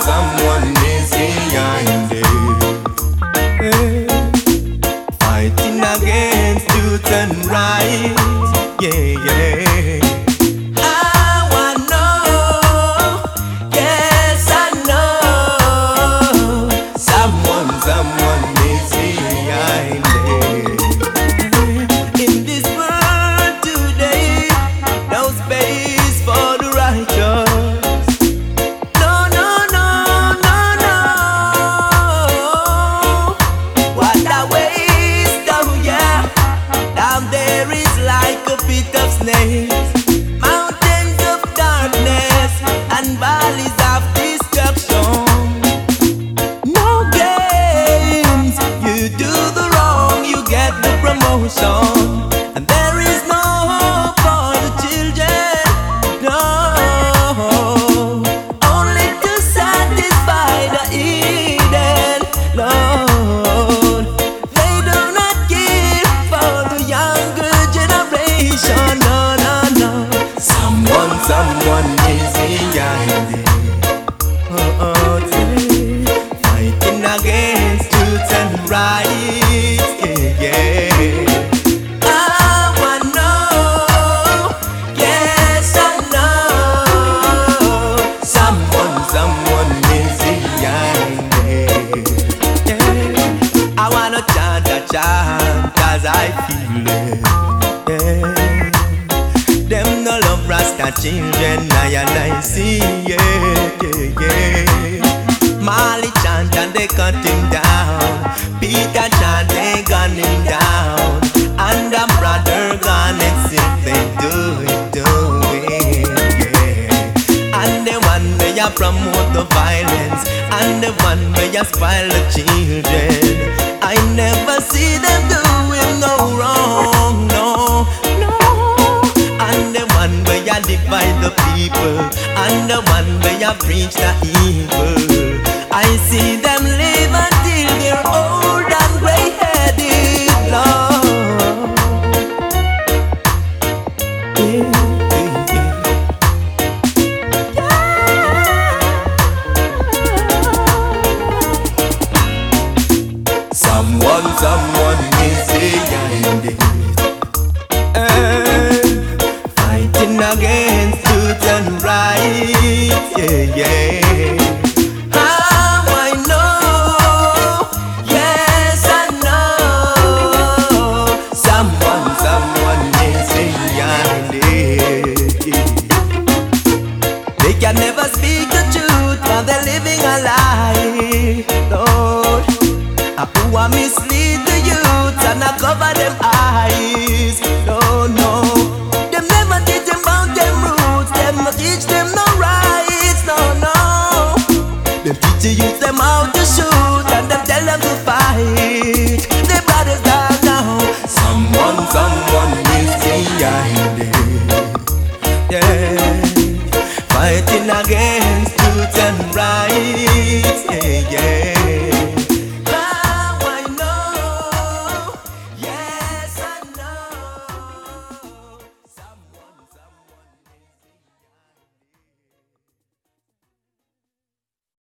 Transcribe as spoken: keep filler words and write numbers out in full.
someone is behind it. Hey. Fighting against truth and right. Yeah, yeah. I wanna know, yes I know. Someone, someone is behind it. In this world today, no space for the righteous. No, no, no, no, no. What a waste, oh yeah. Down there is like a pit of snakes, mountains of darkness and valleys of destruction. No games, you do the wrong, you get the promotion, and there is no hope for the children. No, only to satisfy the Eden, Lord. They do not give for the younger generation. No, no, no. Someone, someone is behind it. Oh, oh, yeah. Fighting against truth and right. Yeah, yeah. I wanna know, yes I know. Someone, someone is behind it. Yeah. I wanna chant a chant 'cause I feel it. Yeah. Them no love Rasta children, I and I see. Yeah, yeah, yeah. Marley chant and they cut him down. Peter chant, they gun him down. And the brother gone and see they do it, do it, yeah. And the one where you promote the violence, and the one where you spoil the children. I never see them doing no wrong, no, no. And the one where you divide the people, and the one where you preach the evil. I see them live until they're old and gray-headed, Lord. Yeah, yeah, yeah. Someone, someone is behind it. Uh, fighting against truth and right. Yeah, yeah. How I know, yes I know. Someone, someone is behind it. They can never speak the truth, but they're living a lie, Lord. Who a mislead the youth and a cover them eyes. No, no. Them never teach them about them roots. Them not teach them no rights. No, no. Them teach the youth them how to shoot, and them tell them to fight. The brothers down now. Someone, someone is behind it. Yeah. Fighting against truth and rights. Yeah, yeah.